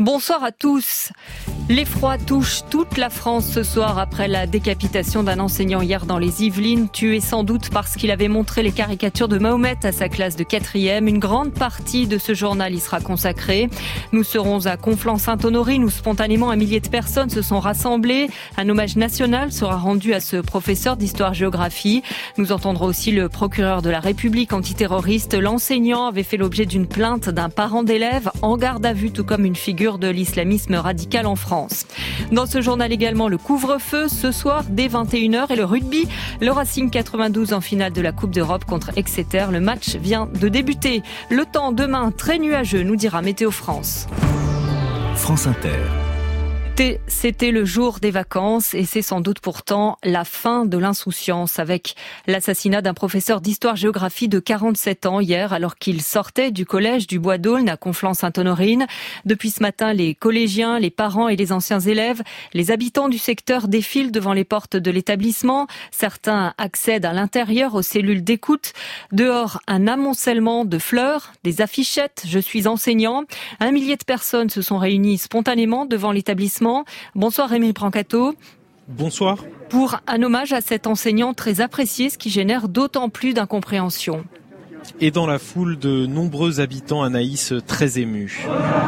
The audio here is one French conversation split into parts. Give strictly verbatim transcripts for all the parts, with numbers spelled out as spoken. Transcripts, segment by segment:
Bonsoir à tous. L'effroi touche toute la France ce soir après la décapitation d'un enseignant hier dans les Yvelines, tué sans doute parce qu'il avait montré les caricatures de Mahomet à sa classe de quatrième. Une grande partie de ce journal y sera consacrée. Nous serons à Conflans-Sainte-Honorine où spontanément un millier de personnes se sont rassemblées. Un hommage national sera rendu à ce professeur d'histoire-géographie. Nous entendrons aussi le procureur de la République antiterroriste. L'enseignant avait fait l'objet d'une plainte d'un parent d'élève en garde à vue, tout comme une figure de l'islamisme radical en France. Dans ce journal également, le couvre-feu ce soir dès vingt et une heures et le rugby. Le Racing quatre-vingt-douze en finale de la Coupe d'Europe contre Exeter. Le match vient de débuter. Le temps demain très nuageux, nous dira Météo France. France Inter. C'était le jour des vacances et c'est sans doute pourtant la fin de l'insouciance avec l'assassinat d'un professeur d'histoire-géographie de quarante-sept ans hier alors qu'il sortait du collège du Bois d'Aulne à Conflans-Sainte-Honorine. Depuis ce matin, les collégiens, les parents et les anciens élèves, les habitants du secteur défilent devant les portes de l'établissement. Certains accèdent à l'intérieur aux cellules d'écoute. Dehors, un amoncellement de fleurs, des affichettes « Je suis enseignant ». Un millier de personnes se sont réunies spontanément devant l'établissement. Bonsoir Rémi Brancato. Bonsoir. Pour un hommage à cet enseignant très apprécié, ce qui génère d'autant plus d'incompréhension. Et dans la foule, de nombreux habitants, Anaïs, très émus.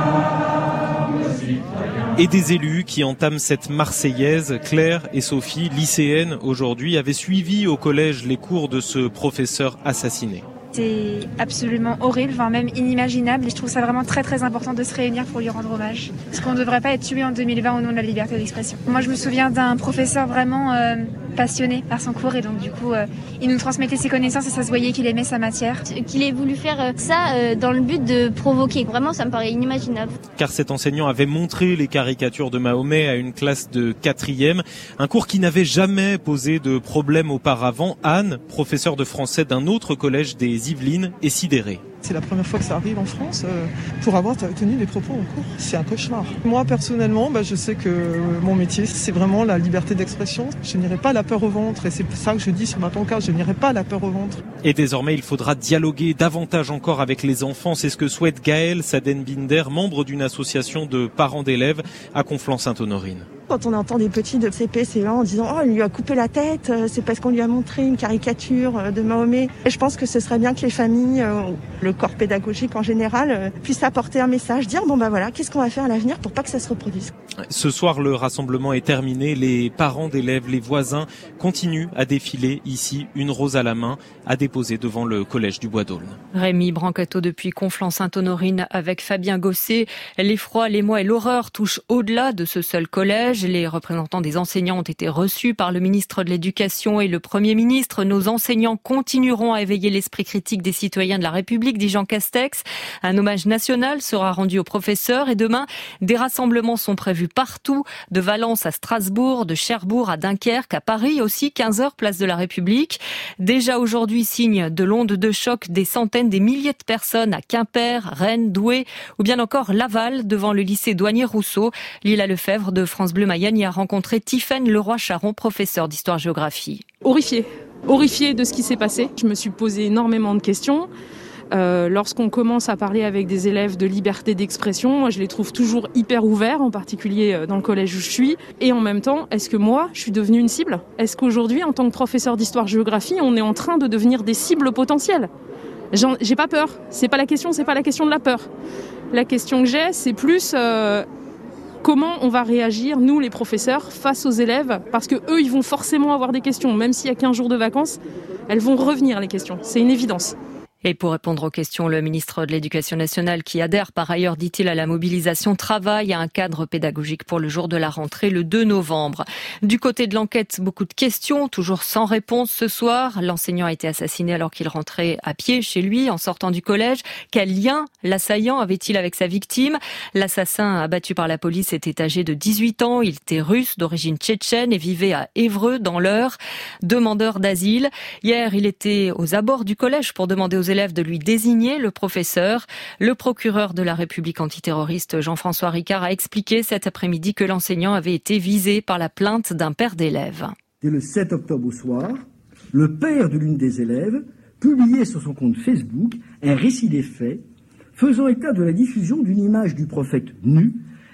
Et des élus qui entament cette Marseillaise. Claire et Sophie, lycéennes aujourd'hui, avaient suivi au collège les cours de ce professeur assassiné. C'est absolument horrible, voire même inimaginable. Et je trouve ça vraiment très très important de se réunir pour lui rendre hommage. Parce qu'on ne devrait pas être tué en deux mille vingt au nom de la liberté d'expression. Moi, je me souviens d'un professeur vraiment euh, passionné par son cours. Et donc, du coup, euh, il nous transmettait ses connaissances et ça se voyait qu'il aimait sa matière. Qu'il ait voulu faire ça euh, dans le but de provoquer. Vraiment, ça me paraît inimaginable. Car cet enseignant avait montré les caricatures de Mahomet à une classe de quatrième. Un cours qui n'avait jamais posé de problème auparavant. Anne, professeure de français d'un autre collège des Yvelines, est sidérée. C'est la première fois que ça arrive en France euh, pour avoir tenu des propos en cours. C'est un cauchemar. Moi, personnellement, bah, je sais que mon métier, c'est vraiment la liberté d'expression. Je n'irai pas la peur au ventre et c'est ça que je dis sur ma pancarte, je n'irai pas la peur au ventre. Et désormais, il faudra dialoguer davantage encore avec les enfants. C'est ce que souhaite Gaël Saden-Binder, membre d'une association de parents d'élèves à Conflans-Sainte-Honorine. Quand on entend des petits de C P, C E un en disant « Oh, il lui a coupé la tête, c'est parce qu'on lui a montré une caricature de Mahomet ». Et je pense que ce serait bien que les familles, le corps pédagogique en général, puissent apporter un message, dire « Bon, bah voilà, qu'est-ce qu'on va faire à l'avenir pour pas que ça se reproduise ?» Ce soir, le rassemblement est terminé. Les parents d'élèves, les voisins continuent à défiler ici, une rose à la main, à déposer devant le collège du Bois d'Aulne. Rémi Brancato depuis Conflans-Sainte-Honorine avec Fabien Gosset. L'effroi, l'émoi et l'horreur touchent au-delà de ce seul collège. Les représentants des enseignants ont été reçus par le ministre de l'Éducation et le Premier ministre. Nos enseignants continueront à éveiller l'esprit critique des citoyens de la République, dit Jean Castex. Un hommage national sera rendu aux professeurs et demain, des rassemblements sont prévus partout, de Valence à Strasbourg, de Cherbourg à Dunkerque, à Paris aussi, quinze heures, place de la République. Déjà aujourd'hui, signe de l'onde de choc, des centaines, des milliers de personnes à Quimper, Rennes, Douai ou bien encore Laval, devant le lycée Douanier-Rousseau. Lila Lefebvre de France Bleu Mayenne y a rencontré Tiffaine Leroy-Charon, professeur d'histoire-géographie. Horrifiée, horrifiée de ce qui s'est passé. Je me suis posé énormément de questions. Euh, lorsqu'on commence à parler avec des élèves de liberté d'expression, moi je les trouve toujours hyper ouverts, en particulier dans le collège où je suis. Et en même temps, est-ce que moi, je suis devenue une cible ? Est-ce qu'aujourd'hui, en tant que professeur d'histoire-géographie, on est en train de devenir des cibles potentielles ? J'en, j'ai pas peur. C'est pas la question, c'est pas la question de la peur. La question que j'ai, c'est plus euh, comment on va réagir, nous les professeurs, face aux élèves, parce que eux, ils vont forcément avoir des questions, même s'il y a quinze jours de vacances, elles vont revenir les questions. C'est une évidence. Et pour répondre aux questions, le ministre de l'Éducation nationale, qui adhère par ailleurs, dit-il, à la mobilisation, travaille à un cadre pédagogique pour le jour de la rentrée, le deux novembre. Du côté de l'enquête, beaucoup de questions, toujours sans réponse ce soir. L'enseignant a été assassiné alors qu'il rentrait à pied chez lui en sortant du collège. Quel lien l'assaillant avait-il avec sa victime ? L'assassin abattu par la police était âgé de dix-huit ans. Il était russe, d'origine tchétchène et vivait à Évreux, dans l'Eure. Demandeur d'asile. Hier, il était aux abords du collège pour demander aux élèves de lui désigner le professeur. Le procureur de la République antiterroriste, Jean-François Ricard, a expliqué cet après-midi que l'enseignant avait été visé par la plainte d'un père d'élève. Dès le sept octobre au soir, le père de l'une des élèves publiait sur son compte Facebook un récit des faits faisant état de la diffusion d'une image du prophète nu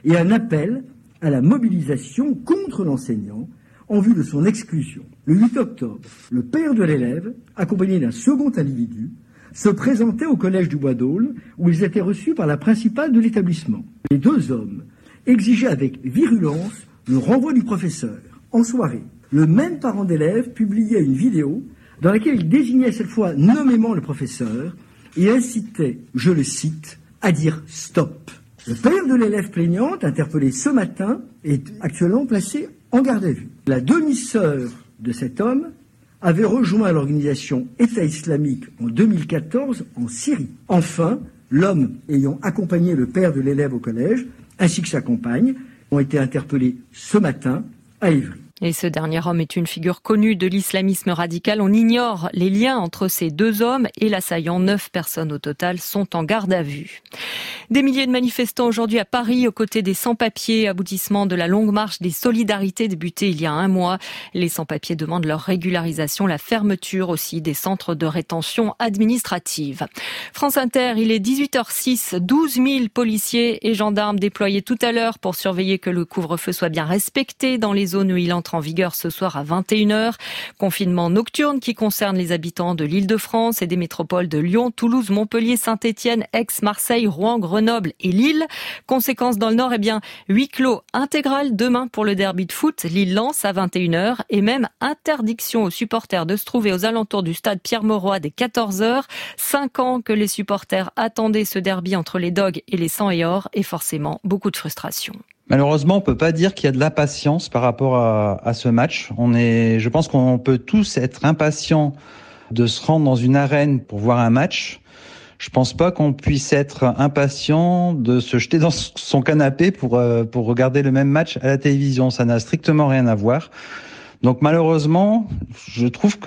et un appel à la mobilisation contre l'enseignant en vue de son exclusion. Le huit octobre, le père de l'élève, accompagné d'un second individu, se présentait au collège du Bois d'Aulne où ils étaient reçus par la principale de l'établissement. Les deux hommes exigeaient avec virulence le renvoi du professeur. En soirée, le même parent d'élève publiait une vidéo dans laquelle il désignait cette fois nommément le professeur et incitait, je le cite, à dire stop. Le père de l'élève plaignante, interpellé ce matin, est actuellement placé en garde à vue. La demi-sœur de cet homme avait rejoint l'organisation État islamique en deux mille quatorze en Syrie. Enfin, l'homme ayant accompagné le père de l'élève au collège, ainsi que sa compagne, ont été interpellés ce matin à Évry. Et ce dernier homme est une figure connue de l'islamisme radical. On ignore les liens entre ces deux hommes et l'assaillant. Neuf personnes au total sont en garde à vue. Des milliers de manifestants aujourd'hui à Paris aux côtés des sans-papiers, aboutissement de la longue marche des solidarités débutée il y a un mois. Les sans-papiers demandent leur régularisation, la fermeture aussi des centres de rétention administrative. France Inter, il est dix-huit heures six, douze mille policiers et gendarmes déployés tout à l'heure pour surveiller que le couvre-feu soit bien respecté dans les zones où il entre en vigueur ce soir à vingt et une heures. Confinement nocturne qui concerne les habitants de l'Île-de-France et des métropoles de Lyon, Toulouse, Montpellier, Saint-Étienne, Aix, Marseille, Rouen, Grenoble et Lille. Conséquence dans le Nord, eh bien, huis clos intégral demain pour le derby de foot. Lille-Lens à vingt et une heures et même interdiction aux supporters de se trouver aux alentours du stade Pierre-Mauroy dès quatorze heures. Cinq ans que les supporters attendaient ce derby entre les Dogs et les Sang et Or et forcément beaucoup de frustration. Malheureusement, on peut pas dire qu'il y a de l'impatience par rapport à, à ce match. On est, je pense qu'on peut tous être impatients de se rendre dans une arène pour voir un match. Je pense pas qu'on puisse être impatient de se jeter dans son canapé pour euh, pour regarder le même match à la télévision. Ça n'a strictement rien à voir. Donc malheureusement, je trouve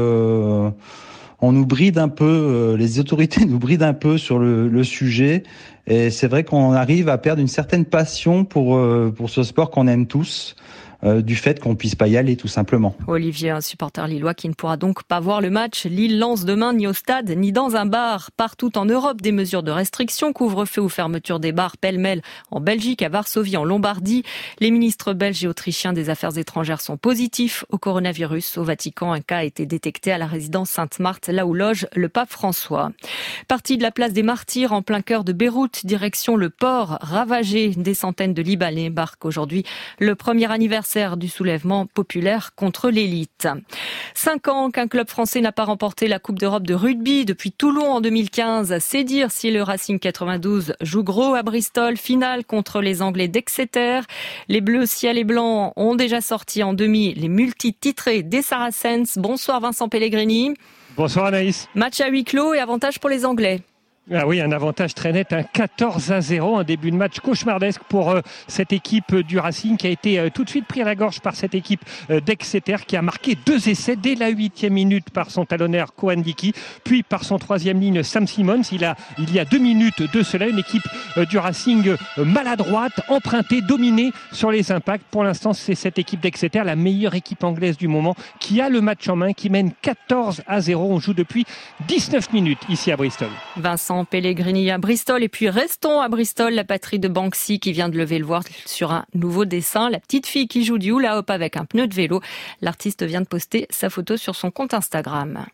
que on nous bride un peu, les autorités nous brident un peu sur le, le sujet. Et c'est vrai qu'on arrive à perdre une certaine passion pour pour ce sport qu'on aime tous. Euh, du fait qu'on puisse pas y aller tout simplement. Olivier, un supporter lillois qui ne pourra donc pas voir le match Lille lance demain ni au stade ni dans un bar. Partout en Europe, des mesures de restriction, couvre-feu ou fermeture des bars pêle-mêle en Belgique, à Varsovie, en Lombardie. Les ministres belges et autrichiens des Affaires étrangères sont positifs au coronavirus. Au Vatican, un cas a été détecté à la résidence Sainte-Marthe, là où loge le pape François. Parti de la place des Martyrs en plein cœur de Beyrouth, direction le port ravagé. Des centaines de Libanais marquent aujourd'hui le premier anniversaire du soulèvement populaire contre l'élite. Cinq ans qu'un club français n'a pas remporté la Coupe d'Europe de rugby depuis Toulon en deux mille quinze. C'est dire si le Racing quatre-vingt-douze joue gros à Bristol. Finale contre les Anglais d'Exeter. Les Bleus ciel et blanc ont déjà sorti en demi les multi-titrés des Saracens. Bonsoir Vincent Pellegrini. Bonsoir Anaïs. Match à huis clos et avantage pour les Anglais. Ah oui, un avantage très net, un quatorze à zéro, un début de match cauchemardesque pour euh, cette équipe du Racing qui a été euh, tout de suite pris à la gorge par cette équipe euh, d'Exeter qui a marqué deux essais dès la huitième minute par son talonneur Cohen Dickey, puis par son troisième ligne Sam Simons. Il a, il y a deux minutes de cela, une équipe euh, du Racing euh, maladroite, empruntée, dominée sur les impacts. Pour l'instant, c'est cette équipe d'Exeter, la meilleure équipe anglaise du moment, qui a le match en main, qui mène quatorze à zéro. On joue depuis dix-neuf minutes ici à Bristol. Vincent Pellegrini à Bristol et puis restons à Bristol, la patrie de Banksy qui vient de lever le voile sur un nouveau dessin. La petite fille qui joue du hula hoop avec un pneu de vélo. L'artiste vient de poster sa photo sur son compte Instagram.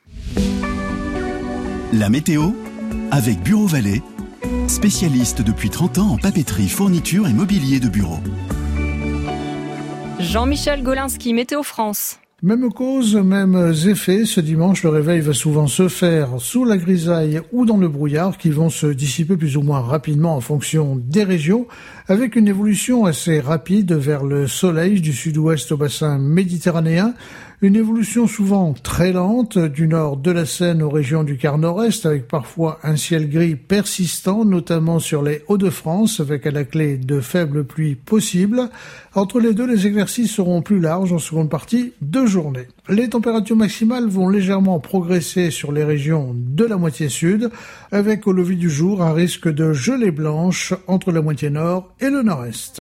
La météo avec Bureau Vallée, spécialiste depuis trente ans en papeterie, fourniture et mobilier de bureau. Jean-Michel Golinski, Météo France. Même cause, mêmes effets. Ce dimanche, le réveil va souvent se faire sous la grisaille ou dans le brouillard qui vont se dissiper plus ou moins rapidement en fonction des régions, avec une évolution assez rapide vers le soleil du sud-ouest au bassin méditerranéen. Une évolution souvent très lente du nord de la Seine aux régions du quart nord-est, avec parfois un ciel gris persistant, notamment sur les Hauts-de-France, avec à la clé de faibles pluies possibles. Entre les deux, les exercices seront plus larges en seconde partie de journée. Les températures maximales vont légèrement progresser sur les régions de la moitié sud, avec au lever du jour un risque de gelée blanche entre la moitié nord et le nord-est.